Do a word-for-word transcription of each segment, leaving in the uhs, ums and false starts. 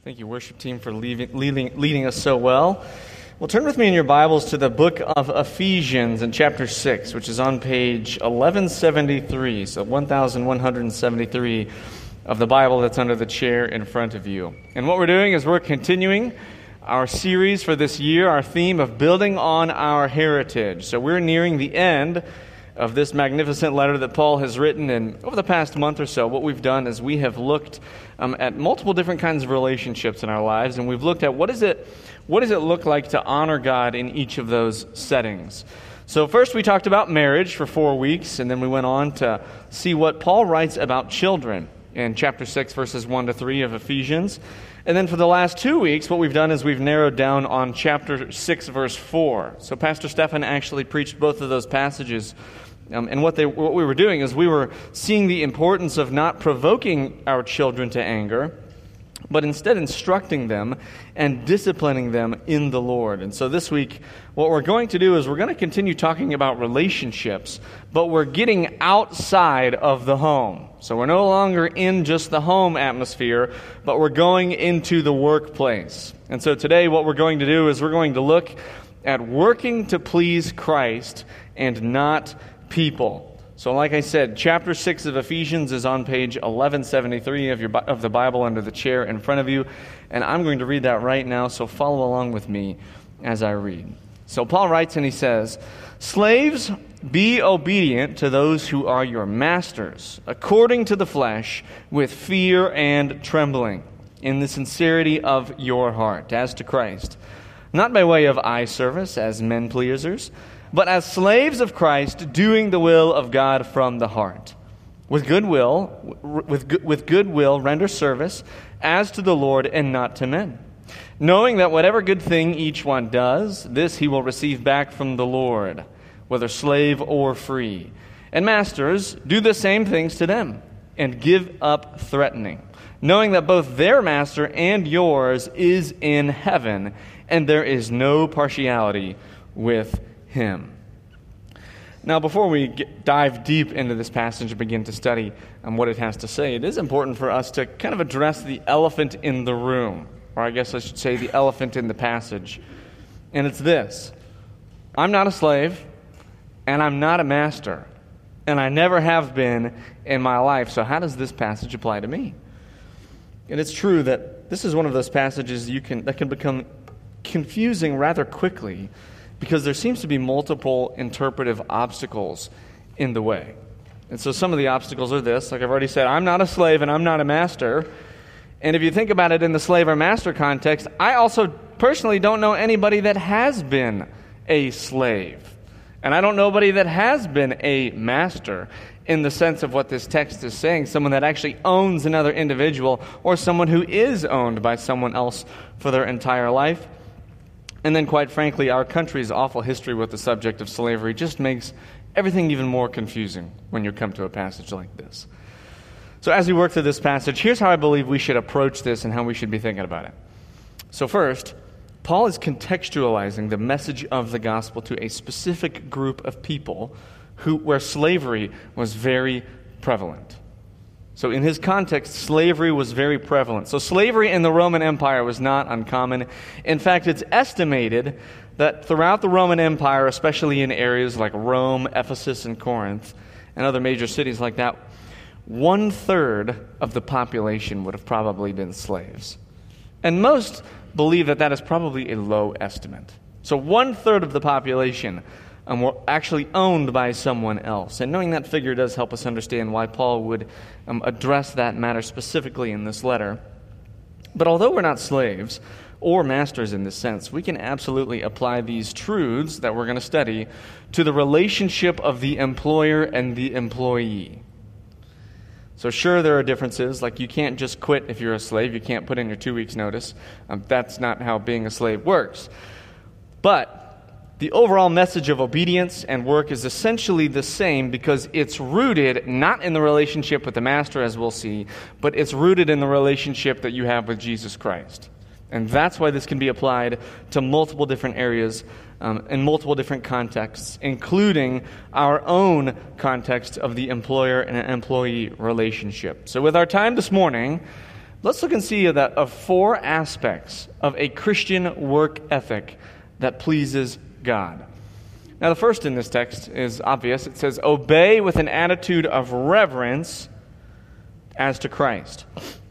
Thank you, worship team, for leading, leading, leading us so well. Well, turn with me in your Bibles to the book of Ephesians in chapter six, which is on page eleven seventy-three, so eleven seventy-three of the Bible that's under the chair in front of you. And what we're doing is we're continuing our series for this year, our theme of building on our heritage. So we're nearing the end of this magnificent letter that Paul has written, and over the past month or so, what we've done is we have looked um, at multiple different kinds of relationships in our lives, and we've looked at what is it, what does it look like to honor God in each of those settings. So first we talked about marriage for four weeks, and then we went on to see what Paul writes about children in chapter six, verses one to three of Ephesians. And then for the last two weeks, what we've done is we've narrowed down on chapter six, verse four. So Pastor Stefan actually preached both of those passages. Um, and what they what we were doing is we were seeing the importance of not provoking our children to anger, but instead instructing them and disciplining them in the Lord. And so this week, what we're going to do is we're going to continue talking about relationships, but we're getting outside of the home. So we're no longer in just the home atmosphere, but we're going into the workplace. And so today what we're going to do is we're going to look at working to please Christ and not people. So like I said, chapter six of Ephesians is on page eleven seventy-three of your of the Bible under the chair in front of you, and I'm going to read that right now, so follow along with me as I read. So Paul writes and he says, "Slaves, be obedient to those who are your masters, according to the flesh, with fear and trembling, in the sincerity of your heart, as to Christ, not by way of eye service as men pleasers, but as slaves of Christ, doing the will of God from the heart. With goodwill, with with goodwill, render service as to the Lord and not to men, knowing that whatever good thing each one does, this he will receive back from the Lord, whether slave or free. And masters, do the same things to them, and give up threatening, knowing that both their master and yours is in heaven, and there is no partiality with him." Now, before we get, dive deep into this passage and begin to study um, what it has to say, it is important for us to kind of address the elephant in the room, or I guess I should say the elephant in the passage. And it's this: I'm not a slave, and I'm not a master, and I never have been in my life. So how does this passage apply to me? And it's true that this is one of those passages you can that can become confusing rather quickly, because there seems to be multiple interpretive obstacles in the way. And so some of the obstacles are this. Like I've already said, I'm not a slave and I'm not a master. And if you think about it in the slave or master context, I also personally don't know anybody that has been a slave. And I don't know anybody that has been a master in the sense of what this text is saying, someone that actually owns another individual or someone who is owned by someone else for their entire life. And then, quite frankly, our country's awful history with the subject of slavery just makes everything even more confusing when you come to a passage like this. So as we work through this passage, here's how I believe we should approach this and how we should be thinking about it. So first, Paul is contextualizing the message of the gospel to a specific group of people who where slavery was very prevalent. So in his context, slavery was very prevalent. So slavery in the Roman Empire was not uncommon. In fact, it's estimated that throughout the Roman Empire, especially in areas like Rome, Ephesus, and Corinth, and other major cities like that, one-third of the population would have probably been slaves. And most believe that that is probably a low estimate. So one-third of the population Um, were actually owned by someone else. And knowing that figure does help us understand why Paul would um, address that matter specifically in this letter. But although we're not slaves or masters in this sense, we can absolutely apply these truths that we're going to study to the relationship of the employer and the employee. So sure, there are differences, like you can't just quit if you're a slave. You can't put in your two weeks notice. Um, that's not how being a slave works. But the overall message of obedience and work is essentially the same, because it's rooted not in the relationship with the master, as we'll see, but it's rooted in the relationship that you have with Jesus Christ. And that's why this can be applied to multiple different areas um, in multiple different contexts, including our own context of the employer and employee relationship. So with our time this morning, Let's look and see that of four aspects of a Christian work ethic that pleases God. Now, the first in this text is obvious. It says, obey with an attitude of reverence as to Christ.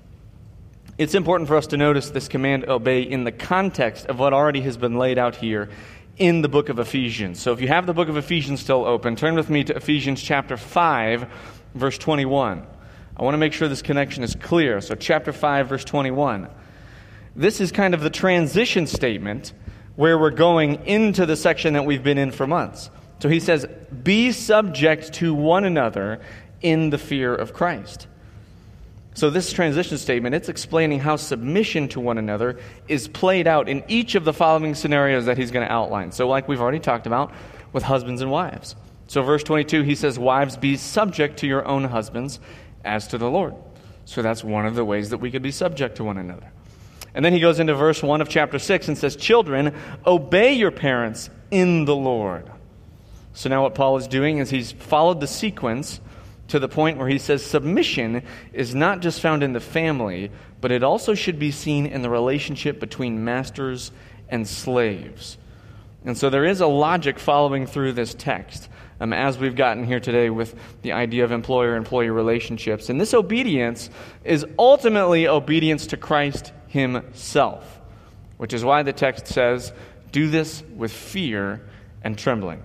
It's important for us to notice this command, obey, in the context of what already has been laid out here in the book of Ephesians. So if you have the book of Ephesians still open, turn with me to Ephesians chapter five, verse twenty-one. I want to make sure this connection is clear. So chapter five, verse twenty-one. This is kind of the transition statement where we're going into the section that we've been in for months. So he says, be subject to one another in the fear of Christ. So this transition statement, it's explaining how submission to one another is played out in each of the following scenarios that he's going to outline. So like we've already talked about with husbands and wives. So verse twenty-two, he says, wives, be subject to your own husbands as to the Lord. So that's one of the ways that we could be subject to one another. And then he goes into verse one of chapter six and says, children, obey your parents in the Lord. So now what Paul is doing is he's followed the sequence to the point where he says submission is not just found in the family, but it also should be seen in the relationship between masters and slaves. And so there is a logic following through this text um, as we've gotten here today with the idea of employer-employee relationships. And this obedience is ultimately obedience to Christ himself, which is why the text says, do this with fear and trembling.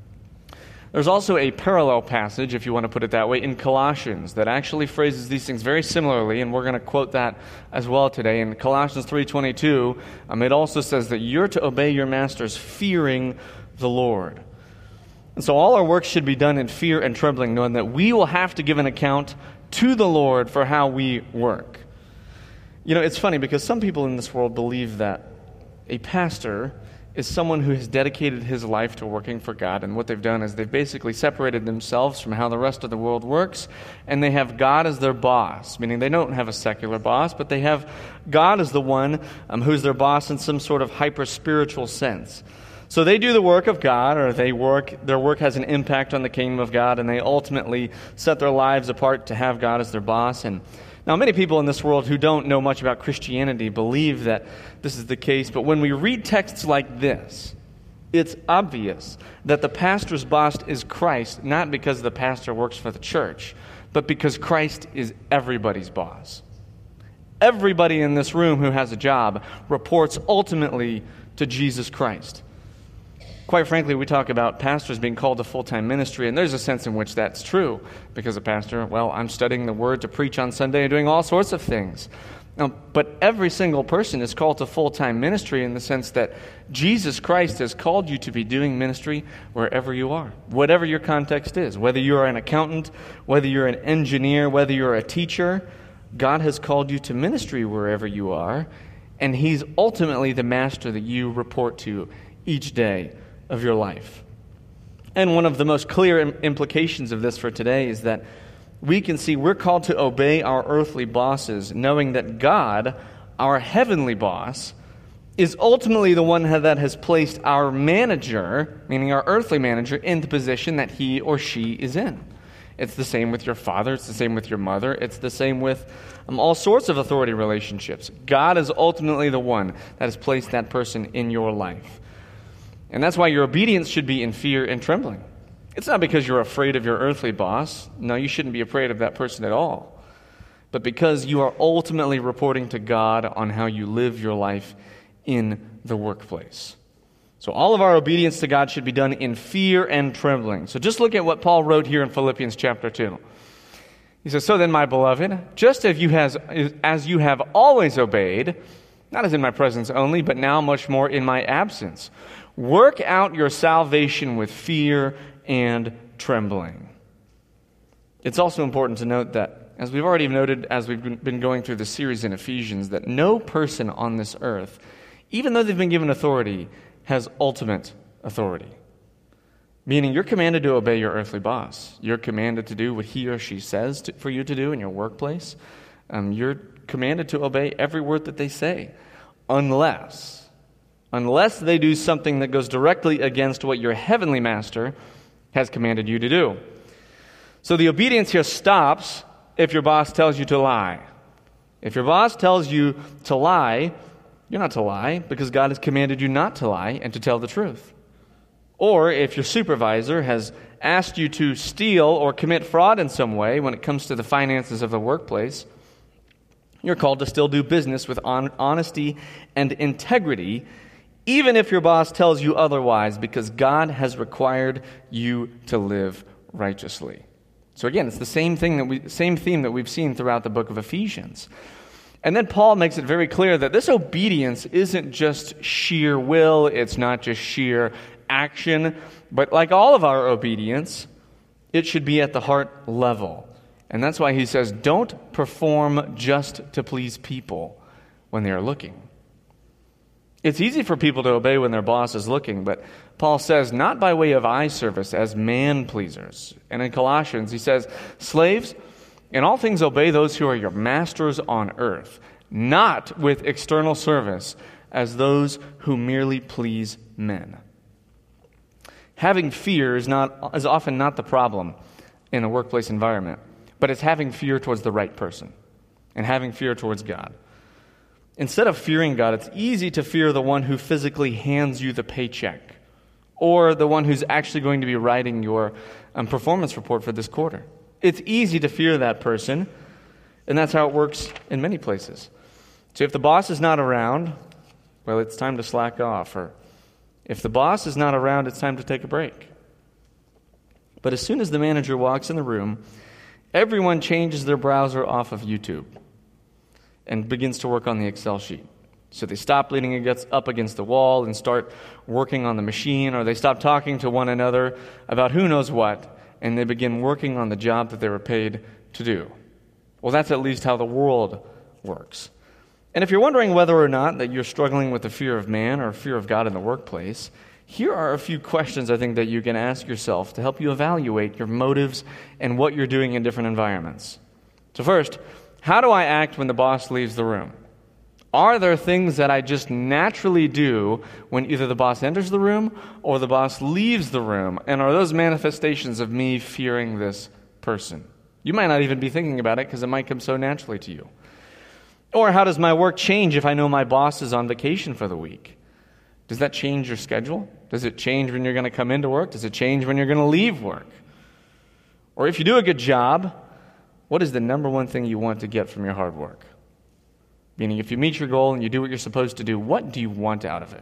There's also a parallel passage, if you want to put it that way, in Colossians that actually phrases these things very similarly, and we're going to quote that as well today. In Colossians three twenty-two, um, it also says that you're to obey your masters fearing the Lord. And so all our work should be done in fear and trembling, knowing that we will have to give an account to the Lord for how we work. You know, it's funny because some people in this world believe that a pastor is someone who has dedicated his life to working for God, and what they've done is they've basically separated themselves from how the rest of the world works, and they have God as their boss, meaning they don't have a secular boss, but they have God as the one um, who's their boss in some sort of hyper-spiritual sense. So they do the work of God, or they work, their work has an impact on the kingdom of God, and they ultimately set their lives apart to have God as their boss. And now, many people in this world who don't know much about Christianity believe that this is the case, but when we read texts like this, it's obvious that the pastor's boss is Christ, not because the pastor works for the church, but because Christ is everybody's boss. Everybody in this room who has a job reports ultimately to Jesus Christ. Quite frankly, we talk about pastors being called to full-time ministry, and there's a sense in which that's true, because a pastor, well, I'm studying the Word to preach on Sunday and doing all sorts of things. Now, but every single person is called to full-time ministry in the sense that Jesus Christ has called you to be doing ministry wherever you are, whatever your context is, whether you're an accountant, whether you're an engineer, whether you're a teacher, God has called you to ministry wherever you are, and He's ultimately the master that you report to each day of your life. And one of the most clear implications of this for today is that we can see we're called to obey our earthly bosses, knowing that God, our heavenly boss, is ultimately the one that has placed our manager, meaning our earthly manager, in the position that he or she is in. It's the same with your father. It's the same with your mother. It's the same with um, all sorts of authority relationships. God is ultimately the one that has placed that person in your life. And that's why your obedience should be in fear and trembling. It's not because you're afraid of your earthly boss. No, you shouldn't be afraid of that person at all. But because you are ultimately reporting to God on how you live your life in the workplace. So all of our obedience to God should be done in fear and trembling. So just look at what Paul wrote here in Philippians chapter two. He says, so then, my beloved, just as you, has, as you have always obeyed, not as in my presence only, but now much more in my absence, work out your salvation with fear and trembling. It's also important to note that, as we've already noted as we've been going through the series in Ephesians, that no person on this earth, even though they've been given authority, has ultimate authority. Meaning you're commanded to obey your earthly boss. You're commanded to do what he or she says to, for you to do in your workplace. Um, you're commanded to obey every word that they say, unless... Unless they do something that goes directly against what your heavenly master has commanded you to do. So the obedience here stops if your boss tells you to lie. If your boss tells you to lie, you're not to lie because God has commanded you not to lie and to tell the truth. Or if your supervisor has asked you to steal or commit fraud in some way when it comes to the finances of the workplace, you're called to still do business with on- honesty and integrity, even if your boss tells you otherwise, because God has required you to live righteously. So again, it's the same thing that we, same theme that we've seen throughout the book of Ephesians. And then Paul makes it very clear that this obedience isn't just sheer will, it's not just sheer action, but like all of our obedience, it should be at the heart level. And that's why he says, don't perform just to please people when they are looking. It's easy for people to obey when their boss is looking, but Paul says, not by way of eye service as man-pleasers. And in Colossians, he says, slaves, in all things obey those who are your masters on earth, not with external service as those who merely please men. Having fear is not is often not the problem in a workplace environment, but it's having fear towards the right person and having fear towards God. Instead of fearing God, it's easy to fear the one who physically hands you the paycheck or the one who's actually going to be writing your um, performance report for this quarter. It's easy to fear that person, and that's how it works in many places. So if the boss is not around, well, it's time to slack off. Or if the boss is not around, it's time to take a break. But as soon as the manager walks in the room, everyone changes their browser off of YouTube and begins to work on the Excel sheet. So they stop leaning against, up against the wall and start working on the machine, or they stop talking to one another about who knows what, and they begin working on the job that they were paid to do. Well, that's at least how the world works. And if you're wondering whether or not that you're struggling with the fear of man or fear of God in the workplace, here are a few questions I think that you can ask yourself to help you evaluate your motives and what you're doing in different environments. So first, how do I act when the boss leaves the room? Are there things that I just naturally do when either the boss enters the room or the boss leaves the room? And are those manifestations of me fearing this person? You might not even be thinking about it because it might come so naturally to you. Or how does my work change if I know my boss is on vacation for the week? Does that change your schedule? Does it change when you're going to come into work? Does it change when you're going to leave work? Or if you do a good job, what is the number one thing you want to get from your hard work? Meaning, if you meet your goal and you do what you're supposed to do, what do you want out of it?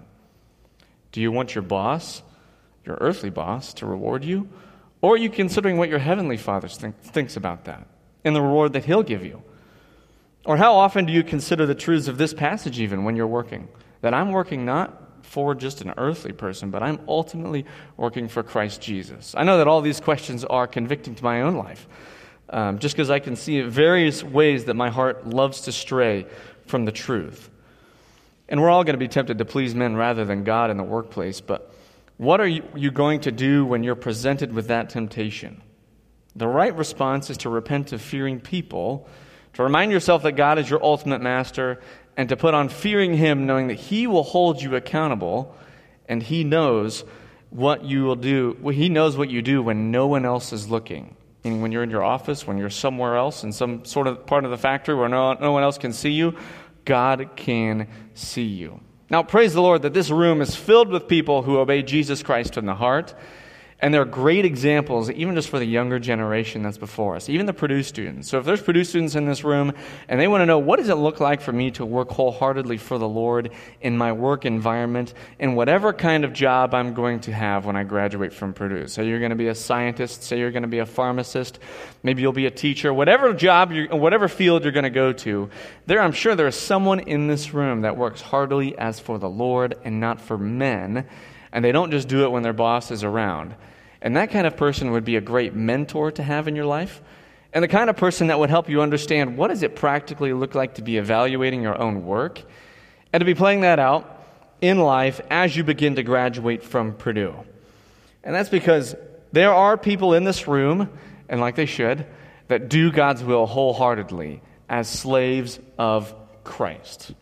Do you want your boss, your earthly boss, to reward you? Or are you considering what your heavenly Father think, thinks about that and the reward that He'll give you? Or how often do you consider the truths of this passage even when you're working? That I'm working not for just an earthly person, but I'm ultimately working for Christ Jesus. I know that all these questions are convicting to my own life, um, just because I can see various ways that my heart loves to stray from the truth. And we're all going to be tempted to please men rather than God in the workplace, but what are you, you going to do when you're presented with that temptation? The right response is to repent of fearing people, to remind yourself that God is your ultimate master, and to put on fearing Him, knowing that He will hold you accountable, and He knows what you will do. Well, He knows what you do when no one else is looking. Meaning when you're in your office, when you're somewhere else in some sort of part of the factory where no, no one else can see you, God can see you. Now, praise the Lord that this room is filled with people who obey Jesus Christ from the heart. And they're great examples, even just for the younger generation that's before us, even the Purdue students. So if there's Purdue students in this room and they want to know, what does it look like for me to work wholeheartedly for the Lord in my work environment, in whatever kind of job I'm going to have when I graduate from Purdue? So you're going to be a scientist, say you're going to be a pharmacist, maybe you'll be a teacher, whatever job, you're, whatever field you're going to go to, there I'm sure there is someone in this room that works heartily as for the Lord and not for men, and they don't just do it when their boss is around. And that kind of person would be a great mentor to have in your life, and the kind of person that would help you understand what does it practically look like to be evaluating your own work and to be playing that out in life as you begin to graduate from Purdue. And that's because there are people in this room, and like they should, that do God's will wholeheartedly as slaves of Christ.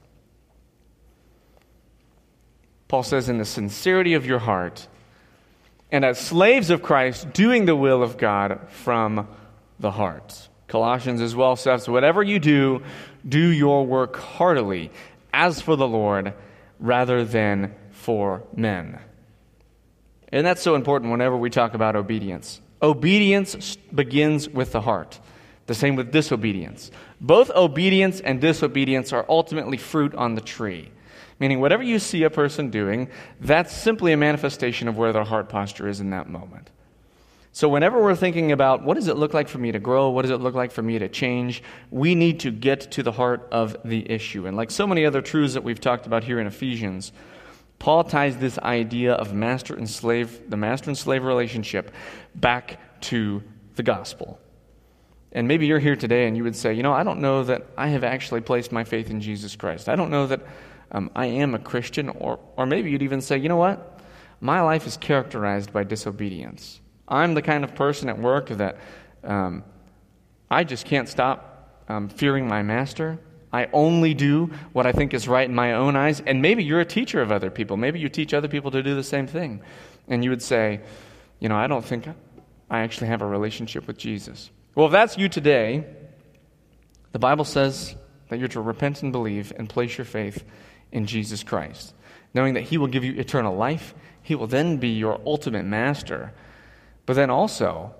Paul says, in the sincerity of your heart, and as slaves of Christ, doing the will of God from the heart. Colossians as well says, whatever you do, do your work heartily, as for the Lord, rather than for men. And that's so important whenever we talk about obedience. Obedience begins with the heart. The same with disobedience. Both obedience and disobedience are ultimately fruit on the tree. Meaning whatever you see a person doing, that's simply a manifestation of where their heart posture is in that moment. So whenever we're thinking about what does it look like for me to grow, what does it look like for me to change, we need to get to the heart of the issue. And like so many other truths that we've talked about here in Ephesians, Paul ties this idea of master and slave, the master and slave relationship, back to the gospel. And maybe you're here today and you would say, you know, I don't know that I have actually placed my faith in Jesus Christ. I don't know that um, I am a Christian. Or, or maybe you'd even say, you know what? My life is characterized by disobedience. I'm the kind of person at work that um, I just can't stop um, fearing my master. I only do what I think is right in my own eyes. And maybe you're a teacher of other people. Maybe you teach other people to do the same thing. And you would say, you know, I don't think I actually have a relationship with Jesus. Well, if that's you today, the Bible says that you're to repent and believe and place your faith in Jesus Christ, knowing that He will give you eternal life. He will then be your ultimate master. But then also,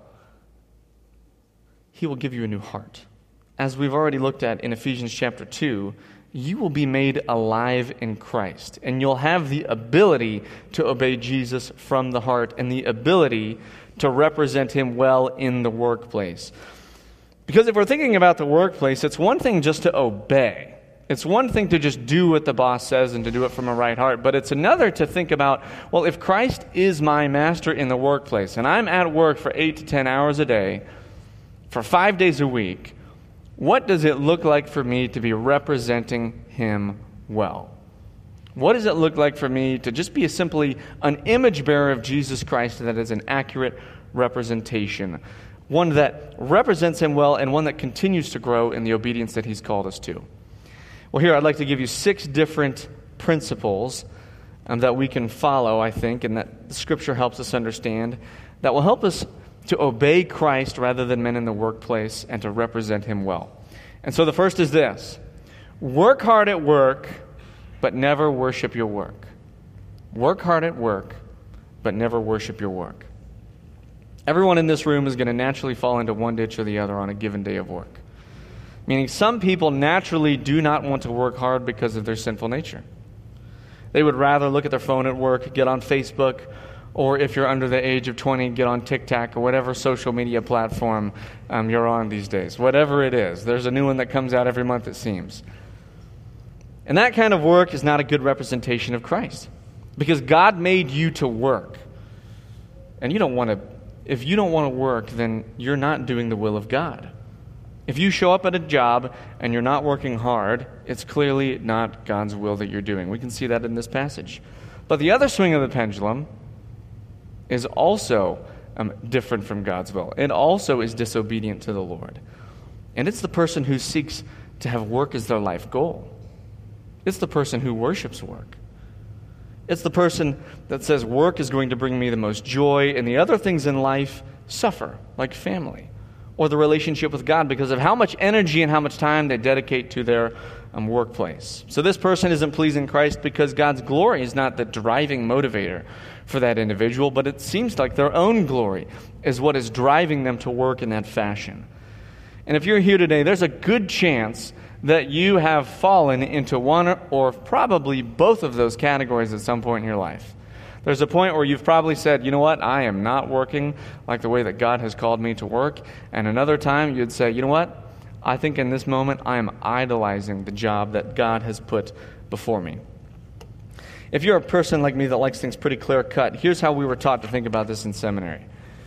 He will give you a new heart. As we've already looked at in Ephesians chapter two, you will be made alive in Christ, and you'll have the ability to obey Jesus from the heart and the ability to represent Him well in the workplace. Because if we're thinking about the workplace, it's one thing just to obey. It's one thing to just do what the boss says and to do it from a right heart, but it's another to think about, well, if Christ is my master in the workplace, and I'm at work for eight to ten hours a day, for five days a week, what does it look like for me to be representing Him well? What does it look like for me to just be a simply an image bearer of Jesus Christ that is an accurate representation, one that represents Him well and one that continues to grow in the obedience that He's called us to? Well, here I'd like to give you six different principles um, that we can follow, I think, and that the Scripture helps us understand, that will help us to obey Christ rather than men in the workplace and to represent Him well. And so the first is this: work hard at work, but never worship your work. Work hard at work, but never worship your work. Everyone in this room is going to naturally fall into one ditch or the other on a given day of work. Meaning some people naturally do not want to work hard because of their sinful nature. They would rather look at their phone at work, get on Facebook, or if you're under the age of twenty, get on TikTok or whatever social media platform um, you're on these days. Whatever it is. There's a new one that comes out every month, it seems. And that kind of work is not a good representation of Christ. Because God made you to work. And you don't want to, if you don't want to work, then you're not doing the will of God. If you show up at a job and you're not working hard, it's clearly not God's will that you're doing. We can see that in this passage. But the other swing of the pendulum is also um, different from God's will. It also is disobedient to the Lord. And it's the person who seeks to have work as their life goal. It's the person who worships work. It's the person that says work is going to bring me the most joy, and the other things in life suffer, like family or the relationship with God, because of how much energy and how much time they dedicate to their um, workplace. So this person isn't pleasing Christ because God's glory is not the driving motivator for that individual, but it seems like their own glory is what is driving them to work in that fashion. And if you're here today, there's a good chance that you have fallen into one or probably both of those categories at some point in your life. There's a point where you've probably said, you know what, I am not working like the way that God has called me to work. And another time you'd say, you know what, I think in this moment I am idolizing the job that God has put before me. If you're a person like me that likes things pretty clear cut, here's how we were taught to think about this in seminary.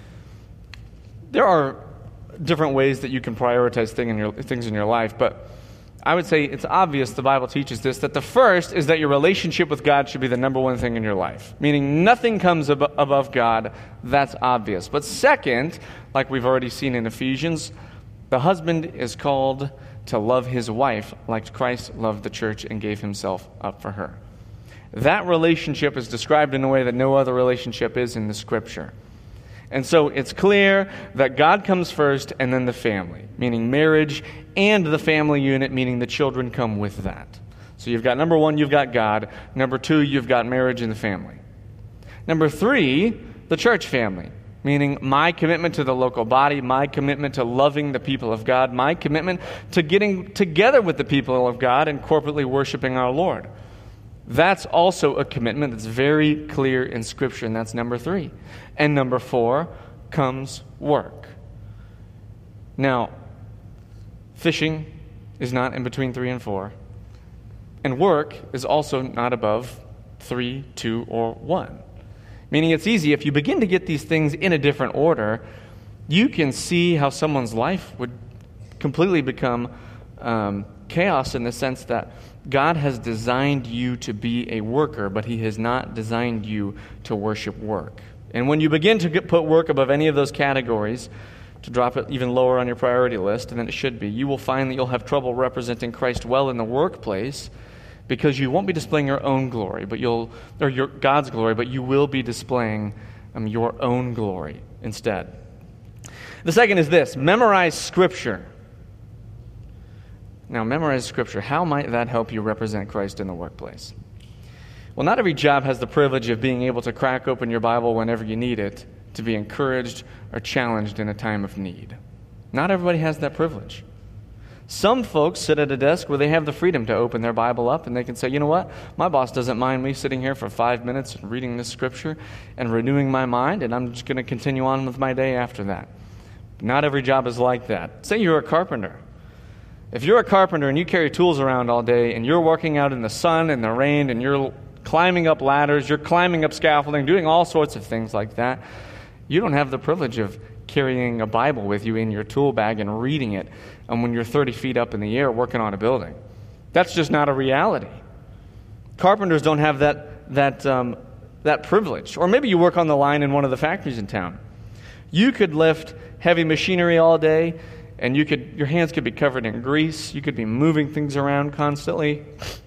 There are different ways that you can prioritize thing in your, things in your life, but I would say it's obvious, the Bible teaches this, that the first is that your relationship with God should be the number one thing in your life. Meaning nothing comes ab- above God. That's obvious. But second, like we've already seen in Ephesians, the husband is called to love his wife like Christ loved the church and gave Himself up for her. That relationship is described in a way that no other relationship is in the Scripture. And so it's clear that God comes first and then the family, meaning marriage, and the family unit, meaning the children come with that. So you've got number one, you've got God. Number two, you've got marriage and the family. Number three, the church family, meaning my commitment to the local body, my commitment to loving the people of God, my commitment to getting together with the people of God and corporately worshiping our Lord. That's also a commitment that's very clear in Scripture, and that's number three. And number four comes work. Now, fishing is not in between three and four, and work is also not above three, two, or one. Meaning it's easy, if you begin to get these things in a different order, you can see how someone's life would completely become um, chaos in the sense that God has designed you to be a worker, but He has not designed you to worship work. And when you begin to get, put work above any of those categories, to drop it even lower on your priority list than it should be, you will find that you'll have trouble representing Christ well in the workplace, because you won't be displaying your own glory, but you'll or your God's glory, but you will be displaying um, your own glory instead. The second is this: memorize Scripture. Now, memorize Scripture. How might that help you represent Christ in the workplace? Well, not every job has the privilege of being able to crack open your Bible whenever you need it to be encouraged or challenged in a time of need. Not everybody has that privilege. Some folks sit at a desk where they have the freedom to open their Bible up and they can say, you know what, my boss doesn't mind me sitting here for five minutes and reading this Scripture and renewing my mind, and I'm just going to continue on with my day after that. Not every job is like that. Say you're a carpenter. If you're a carpenter and you carry tools around all day and you're working out in the sun and the rain and you're climbing up ladders, you're climbing up scaffolding, doing all sorts of things like that, you don't have the privilege of carrying a Bible with you in your tool bag and reading it and when you're thirty feet up in the air working on a building. That's just not a reality. Carpenters don't have that that um, that privilege. Or maybe you work on the line in one of the factories in town. You could lift heavy machinery all day, and you could your hands could be covered in grease. You could be moving things around constantly.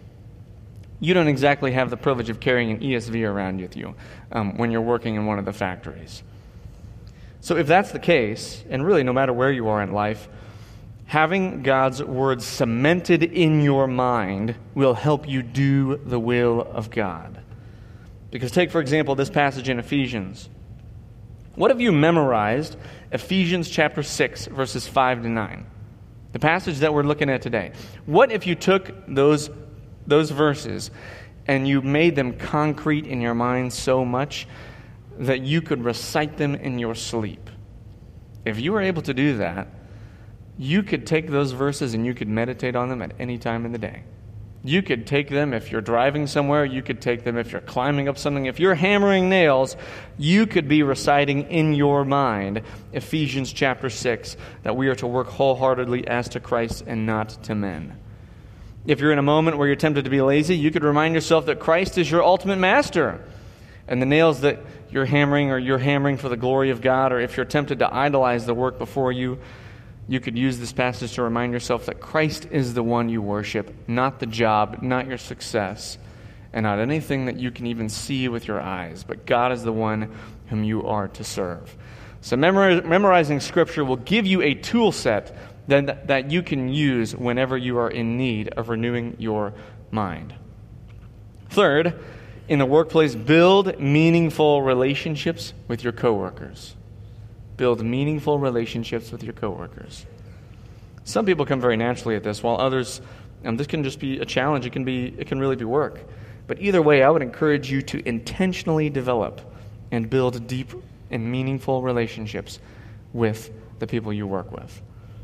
You don't exactly have the privilege of carrying an E S V around with you um, when you're working in one of the factories. So if that's the case, and really no matter where you are in life, having God's Word cemented in your mind will help you do the will of God. Because take, for example, this passage in Ephesians. What have you memorized? Ephesians chapter six, verses five to nine. The passage that we're looking at today. What if you took those, those verses and you made them concrete in your mind so much that you could recite them in your sleep? If you were able to do that, you could take those verses and you could meditate on them at any time in the day. You could take them if you're driving somewhere. You could take them if you're climbing up something. If you're hammering nails, you could be reciting in your mind Ephesians chapter six, that we are to work wholeheartedly as to Christ and not to men. If you're in a moment where you're tempted to be lazy, you could remind yourself that Christ is your ultimate master. And the nails that you're hammering, or you're hammering for the glory of God, or if you're tempted to idolize the work before you, you could use this passage to remind yourself that Christ is the one you worship, not the job, not your success, and not anything that you can even see with your eyes, but God is the one whom you are to serve. So memori- memorizing Scripture will give you a tool set that, that you can use whenever you are in need of renewing your mind. Third, in the workplace, build meaningful relationships with your coworkers. Build meaningful relationships with your coworkers. Some people come very naturally at this, while others, um, this can just be a challenge. It can be, it can really be work. But either way, I would encourage you to intentionally develop and build deep and meaningful relationships with the people you work with.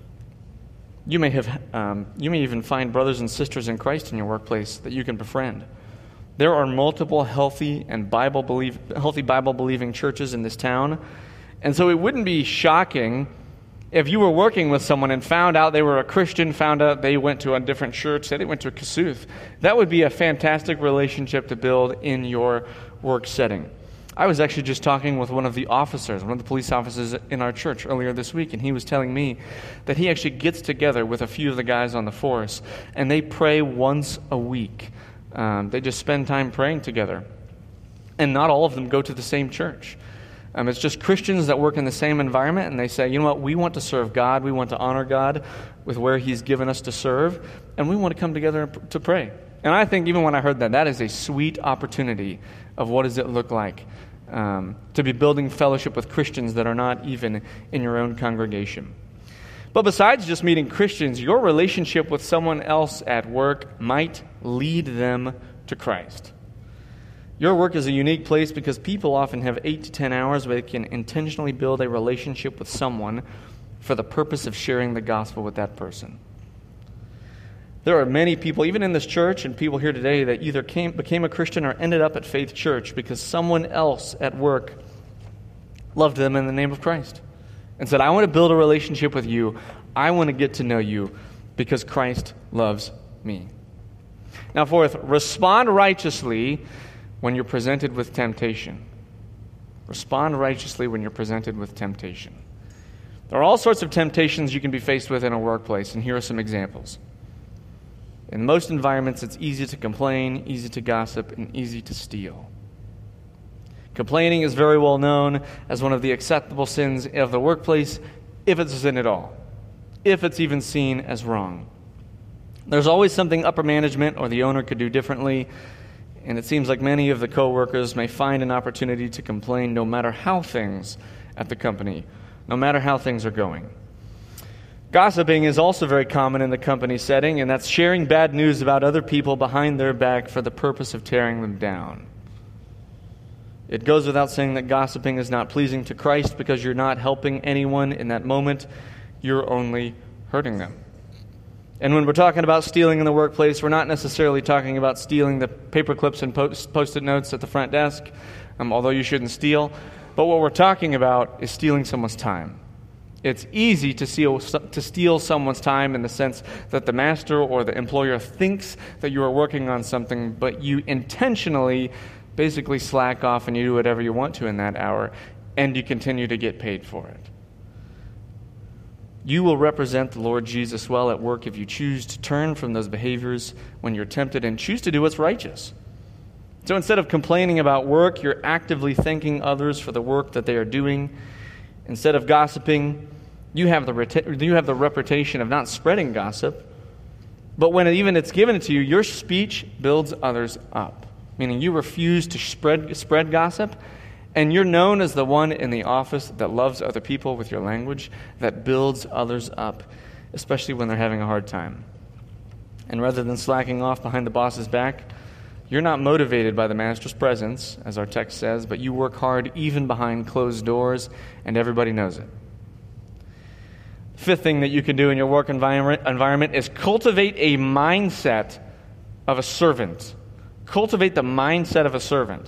You may have, um, you may even find brothers and sisters in Christ in your workplace that you can befriend. There are multiple healthy and Bible believe, healthy Bible-believing churches in this town, and so it wouldn't be shocking if you were working with someone and found out they were a Christian, found out they went to a different church, say they went to a Kasuth. That would be a fantastic relationship to build in your work setting. I was actually just talking with one of the officers, one of the police officers in our church earlier this week, and he was telling me that he actually gets together with a few of the guys on the force, and they pray once a week. Um, they just spend time praying together. And not all of them go to the same church. Um, it's just Christians that work in the same environment, and they say, you know what, we want to serve God, we want to honor God with where He's given us to serve, and we want to come together to pray. And I think even when I heard that, that is a sweet opportunity of what does it look like um, to be building fellowship with Christians that are not even in your own congregation. But besides just meeting Christians, your relationship with someone else at work might lead them to Christ. Your work is a unique place because people often have eight to ten hours where they can intentionally build a relationship with someone for the purpose of sharing the gospel with that person. There are many people, even in this church and people here today, that either came, became a Christian or ended up at Faith Church because someone else at work loved them in the name of Christ and said, I want to build a relationship with you. I want to get to know you because Christ loves me. Now, fourth, respond righteously when you're presented with temptation. Respond righteously when you're presented with temptation. There are all sorts of temptations you can be faced with in a workplace, and here are some examples. In most environments, it's easy to complain, easy to gossip, and easy to steal. Complaining is very well known as one of the acceptable sins of the workplace, if it's a sin at all, if it's even seen as wrong. There's always something upper management or the owner could do differently, and it seems like many of the co-workers may find an opportunity to complain no matter how things at the company, no matter how things are going. Gossiping is also very common in the company setting, and that's sharing bad news about other people behind their back for the purpose of tearing them down. It goes without saying that gossiping is not pleasing to Christ because you're not helping anyone in that moment. You're only hurting them. And when we're talking about stealing in the workplace, we're not necessarily talking about stealing the paper clips and post- post-it notes at the front desk, um, although you shouldn't steal. But what we're talking about is stealing someone's time. It's easy to steal, to steal someone's time in the sense that the master or the employer thinks that you are working on something, but you intentionally basically slack off and you do whatever you want to in that hour, and you continue to get paid for it. You will represent the Lord Jesus well at work if you choose to turn from those behaviors when you're tempted and choose to do what's righteous. So instead of complaining about work, you're actively thanking others for the work that they are doing. Instead of gossiping, you have the you have the reputation of not spreading gossip, but when it, even it's given to you, your speech builds others up, meaning you refuse to spread spread gossip. And you're known as the one in the office that loves other people with your language, that builds others up, especially when they're having a hard time. And rather than slacking off behind the boss's back, you're not motivated by the master's presence, as our text says, but you work hard even behind closed doors, and everybody knows it. Fifth thing that you can do in your work environment, environment is cultivate a mindset of a servant. Cultivate the mindset of a servant.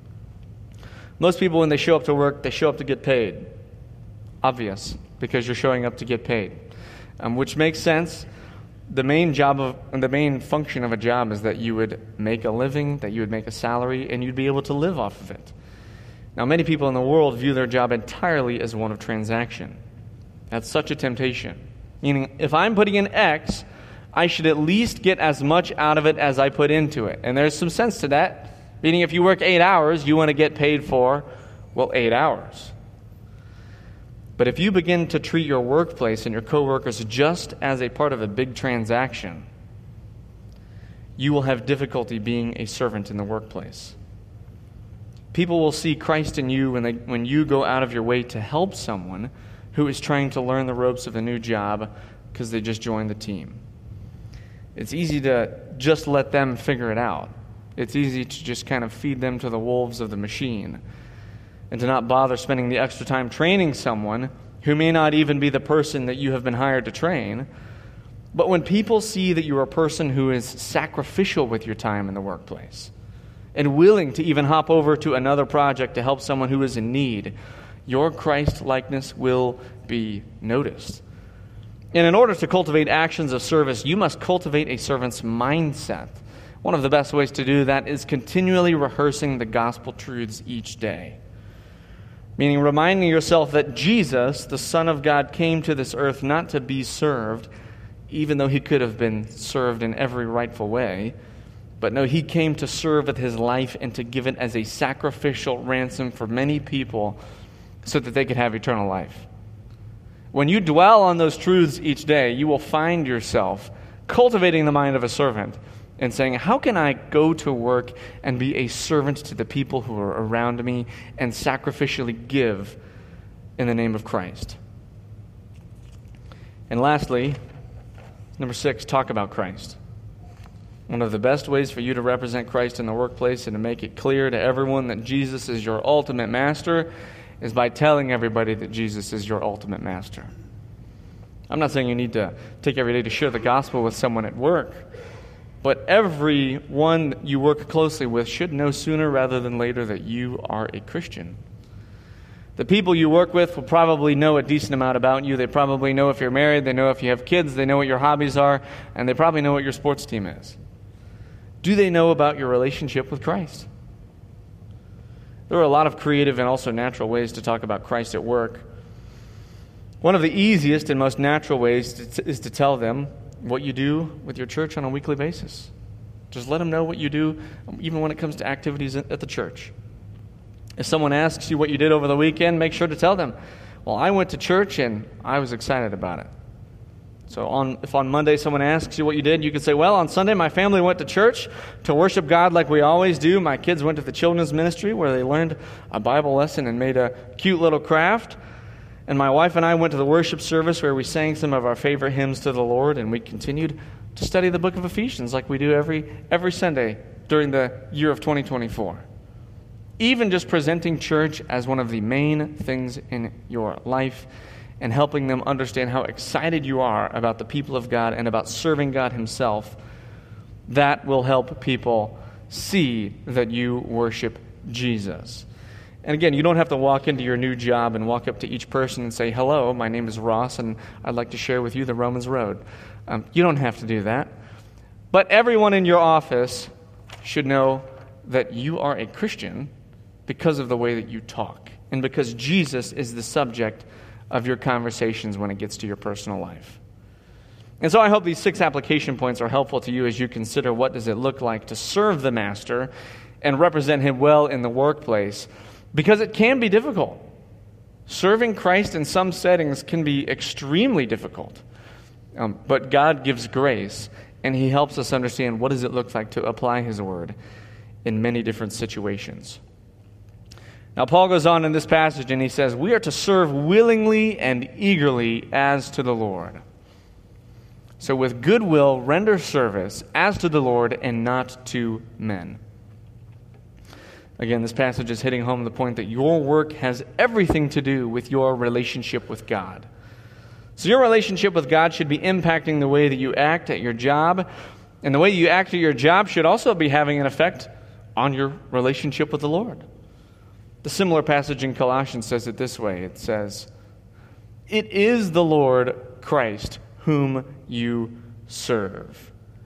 Most people, when they show up to work, they show up to get paid. Obvious, because you're showing up to get paid, um, which makes sense. The main job of, the main function of a job is that you would make a living, that you would make a salary, and you'd be able to live off of it. Now, many people in the world view their job entirely as one of transaction. That's such a temptation. Meaning, if I'm putting in X, I should at least get as much out of it as I put into it. And there's some sense to that. Meaning if you work eight hours, you want to get paid for, well, eight hours. But if you begin to treat your workplace and your coworkers just as a part of a big transaction, you will have difficulty being a servant in the workplace. People will see Christ in you when they, when you go out of your way to help someone who is trying to learn the ropes of a new job because they just joined the team. It's easy to just let them figure it out. It's easy to just kind of feed them to the wolves of the machine and to not bother spending the extra time training someone who may not even be the person that you have been hired to train. But when people see that you're a person who is sacrificial with your time in the workplace and willing to even hop over to another project to help someone who is in need, your Christ-likeness will be noticed. And in order to cultivate actions of service, you must cultivate a servant's mindset. One of the best ways to do that is continually rehearsing the gospel truths each day. Meaning reminding yourself that Jesus, the Son of God, came to this earth not to be served, even though he could have been served in every rightful way. But no, he came to serve with his life and to give it as a sacrificial ransom for many people so that they could have eternal life. When you dwell on those truths each day, you will find yourself cultivating the mind of a servant and saying, how can I go to work and be a servant to the people who are around me and sacrificially give in the name of Christ? And lastly, number six, talk about Christ. One of the best ways for you to represent Christ in the workplace and to make it clear to everyone that Jesus is your ultimate master is by telling everybody that Jesus is your ultimate master. I'm not saying you need to take every day to share the gospel with someone at work, but everyone you work closely with should know sooner rather than later that you are a Christian. The people you work with will probably know a decent amount about you. They probably know if you're married, they know if you have kids, they know what your hobbies are, and they probably know what your sports team is. Do they know about your relationship with Christ? There are a lot of creative and also natural ways to talk about Christ at work. One of the easiest and most natural ways to, is to tell them what you do with your church on a weekly basis. Just let them know what you do, even when it comes to activities at the church. If someone asks you what you did over the weekend, make sure to tell them, well, I went to church and I was excited about it. So on, if on Monday someone asks you what you did, you can say, well, on Sunday my family went to church to worship God like we always do. My kids went to the children's ministry where they learned a Bible lesson and made a cute little craft. And my wife and I went to the worship service where we sang some of our favorite hymns to the Lord, and we continued to study the book of Ephesians like we do every every Sunday during the year of twenty twenty-four. Even just presenting church as one of the main things in your life and helping them understand how excited you are about the people of God and about serving God himself, that will help people see that you worship Jesus. And again, you don't have to walk into your new job and walk up to each person and say, hello, my name is Ross, and I'd like to share with you the Romans Road. Um, you don't have to do that. But everyone in your office should know that you are a Christian because of the way that you talk and because Jesus is the subject of your conversations when it gets to your personal life. And so I hope these six application points are helpful to you as you consider what does it look like to serve the Master and represent him well in the workplace, because it can be difficult. Serving Christ in some settings can be extremely difficult. Um, but God gives grace, and he helps us understand what does it look like to apply his word in many different situations. Now, Paul goes on in this passage, and he says, we are to serve willingly and eagerly as to the Lord. So with goodwill, render service as to the Lord and not to men. Again, this passage is hitting home the point that your work has everything to do with your relationship with God. So your relationship with God should be impacting the way that you act at your job, and the way you act at your job should also be having an effect on your relationship with the Lord. The similar passage in Colossians says it this way. It says, it is the Lord Christ whom you serve.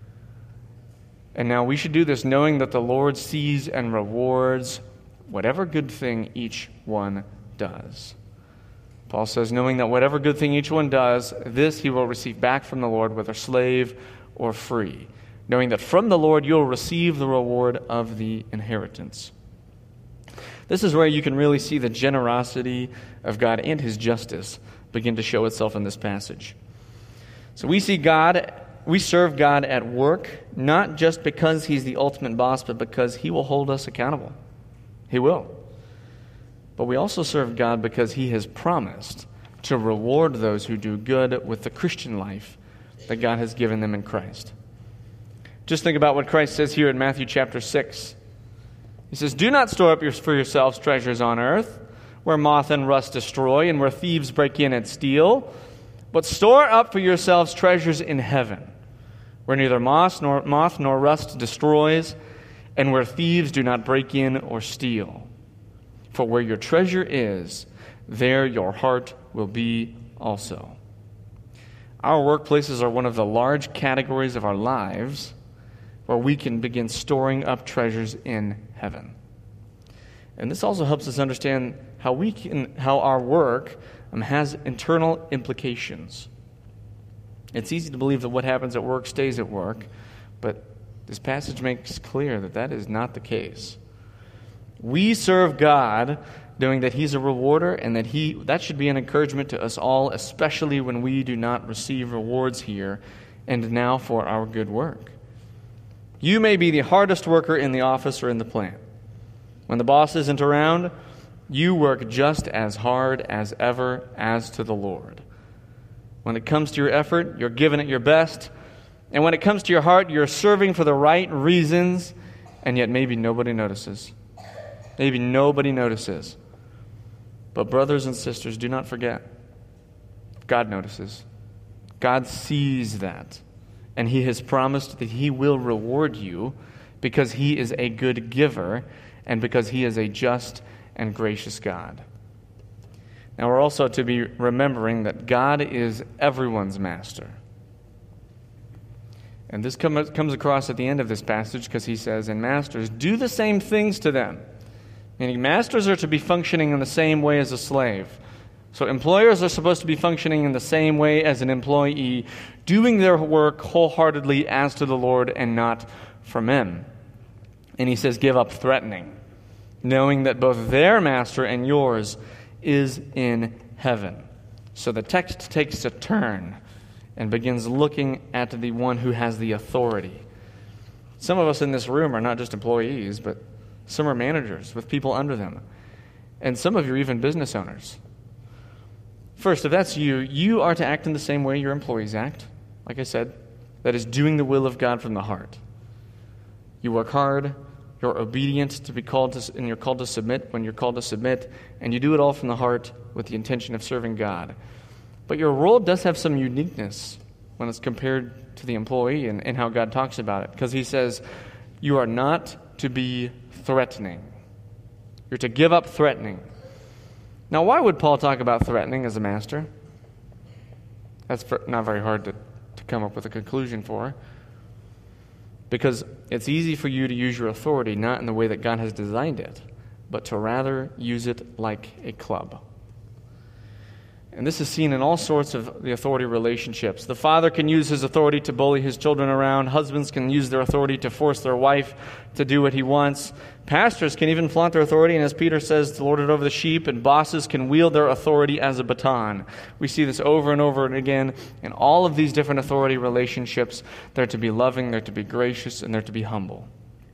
And now we should do this knowing that the Lord sees and rewards whatever good thing each one does. Paul says, knowing that whatever good thing each one does, this he will receive back from the Lord, whether slave or free. Knowing that from the Lord you'll receive the reward of the inheritance. This is where you can really see the generosity of God and his justice begin to show itself in this passage. So we see God, we serve God at work, not just because he's the ultimate boss, but because he will hold us accountable. He will. But we also serve God because he has promised to reward those who do good with the Christian life that God has given them in Christ. Just think about what Christ says here in Matthew chapter six. He says, do not store up your, for yourselves treasures on earth, where moth and rust destroy, and where thieves break in and steal, but store up for yourselves treasures in heaven, where neither moth nor, moth nor rust destroys, and where thieves do not break in or steal. For where your treasure is, there your heart will be also. Our workplaces are one of the large categories of our lives where we can begin storing up treasures in heaven. And this also helps us understand how we can, how our work um, has internal implications. It's easy to believe that what happens at work stays at work, but this passage makes clear that that is not the case. We serve God knowing that he's a rewarder and that he that should be an encouragement to us all, especially when we do not receive rewards here and now for our good work. You may be the hardest worker in the office or in the plant. When the boss isn't around, you work just as hard as ever as to the Lord. When it comes to your effort, you're giving it your best. And when it comes to your heart, you're serving for the right reasons, and yet maybe nobody notices. Maybe nobody notices. But brothers and sisters, do not forget, God notices. God sees that. And he has promised that he will reward you because he is a good giver and because he is a just and gracious God. Now we're also to be remembering that God is everyone's master. And this comes comes across at the end of this passage because he says, and masters, do the same things to them. Meaning masters are to be functioning in the same way as a slave. So employers are supposed to be functioning in the same way as an employee, doing their work wholeheartedly as to the Lord and not for men. And he says, give up threatening, knowing that both their master and yours is in heaven. So the text takes a turn and begins looking at the one who has the authority. Some of us in this room are not just employees, but some are managers with people under them. And some of you are even business owners. First, if that's you, you are to act in the same way your employees act. Like I said, that is doing the will of God from the heart. You work hard, you're obedient to be called to, and you're called to submit when you're called to submit, and you do it all from the heart with the intention of serving God. But your role does have some uniqueness when it's compared to the employee and, and how God talks about it. Because he says, you are not to be threatening. You're to give up threatening. Now, why would Paul talk about threatening as a master? That's not very hard to, to come up with a conclusion for. Because it's easy for you to use your authority not in the way that God has designed it, but to rather use it like a club. And this is seen in all sorts of the authority relationships. The father can use his authority to bully his children around. Husbands can use their authority to force their wife to do what he wants. Pastors can even flaunt their authority, and as Peter says, to lord it over the sheep. And bosses can wield their authority as a baton. We see this over and over and again in all of these different authority relationships. They're to be loving, they're to be gracious, and they're to be humble.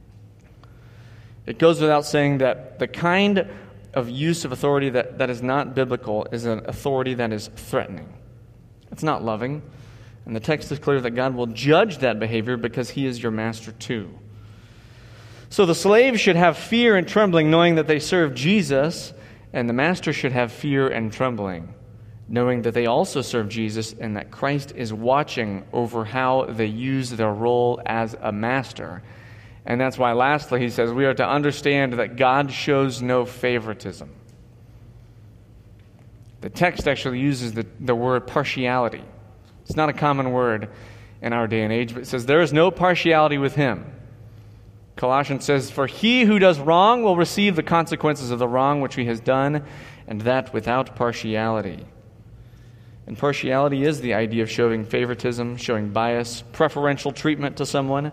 It goes without saying that the kind of use of authority that, that is not biblical is an authority that is threatening. It's not loving. And the text is clear that God will judge that behavior because he is your master too. So the slave should have fear and trembling knowing that they serve Jesus, and the master should have fear and trembling knowing that they also serve Jesus and that Christ is watching over how they use their role as a master. And that's why, lastly, he says we are to understand that God shows no favoritism. The text actually uses the, the word partiality. It's not a common word in our day and age, but it says there is no partiality with him. Colossians says, for he who does wrong will receive the consequences of the wrong which he has done, and that without partiality. And partiality is the idea of showing favoritism, showing bias, preferential treatment to someone.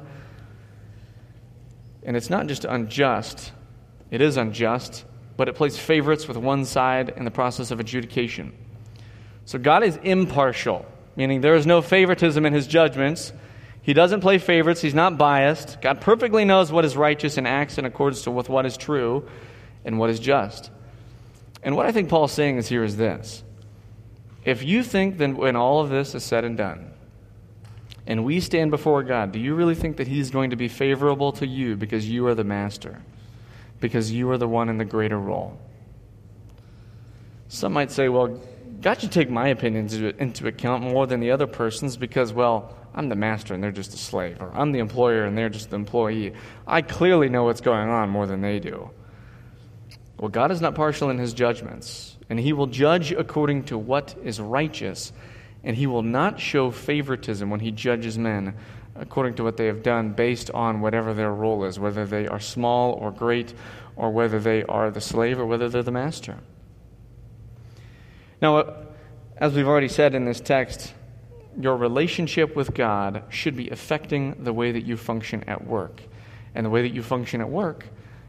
And it's not just unjust, it is unjust, but it plays favorites with one side in the process of adjudication. So God is impartial, meaning there is no favoritism in his judgments. He doesn't play favorites, he's not biased. God perfectly knows what is righteous and acts in accordance with what is true and what is just. And what I think Paul's saying is here is this. If you think that when all of this is said and done, and we stand before God, do you really think that he's going to be favorable to you because you are the master? Because you are the one in the greater role? Some might say, well, God should take my opinions into account more than the other person's because, well, I'm the master and they're just a slave. Or I'm the employer and they're just the employee. I clearly know what's going on more than they do. Well, God is not partial in his judgments, and he will judge according to what is righteous. And he will not show favoritism when he judges men according to what they have done based on whatever their role is, whether they are small or great, or whether they are the slave or whether they're the master. Now, as we've already said in this text, your relationship with God should be affecting the way that you function at work. And the way that you function at work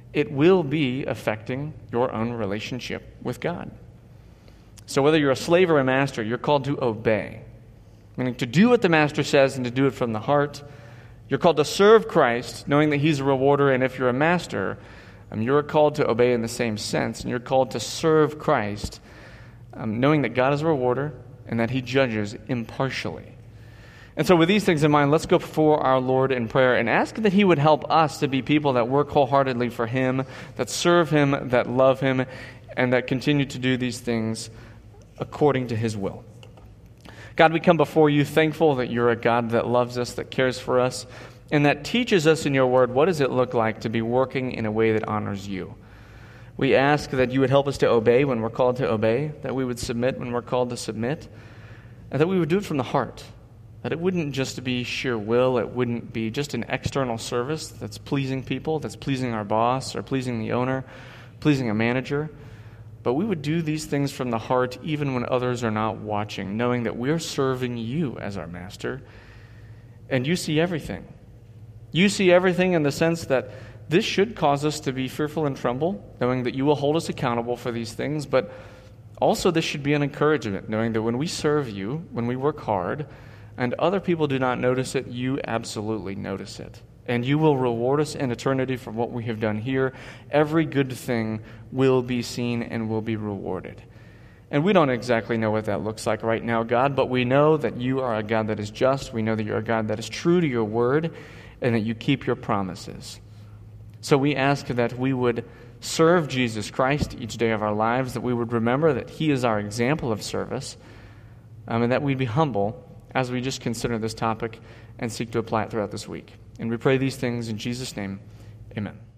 it will be affecting your own relationship with God. So whether you're a slave or a master, you're called to obey, meaning to do what the master says and to do it from the heart. You're called to serve Christ, knowing that he's a rewarder, and if you're a master, um, you're called to obey in the same sense, and you're called to serve Christ, um, knowing that God is a rewarder and that he judges impartially. And so with these things in mind, let's go before our Lord in prayer and ask that he would help us to be people that work wholeheartedly for him, that serve him, that love him, and that continue to do these things according to his will. God, we come before you thankful that you're a God that loves us, that cares for us, and that teaches us in your word what does it look like to be working in a way that honors you. We ask that you would help us to obey when we're called to obey, that we would submit when we're called to submit, and that we would do it from the heart, that it wouldn't just be sheer will, it wouldn't be just an external service that's pleasing people, that's pleasing our boss or pleasing the owner, pleasing a manager, but we would do these things from the heart even when others are not watching, knowing that we're serving you as our master, and you see everything. You see everything in the sense that this should cause us to be fearful and tremble, knowing that you will hold us accountable for these things, but also this should be an encouragement, knowing that when we serve you, when we work hard, and other people do not notice it, you absolutely notice it. And you will reward us in eternity for what we have done here. Every good thing will be seen and will be rewarded. And we don't exactly know what that looks like right now, God, but we know that you are a God that is just. We know that you're a God that is true to your word and that you keep your promises. So we ask that we would serve Jesus Christ each day of our lives, that we would remember that he is our example of service, um, and that we'd be humble as we just consider this topic and seek to apply it throughout this week. And we pray these things in Jesus' name. Amen.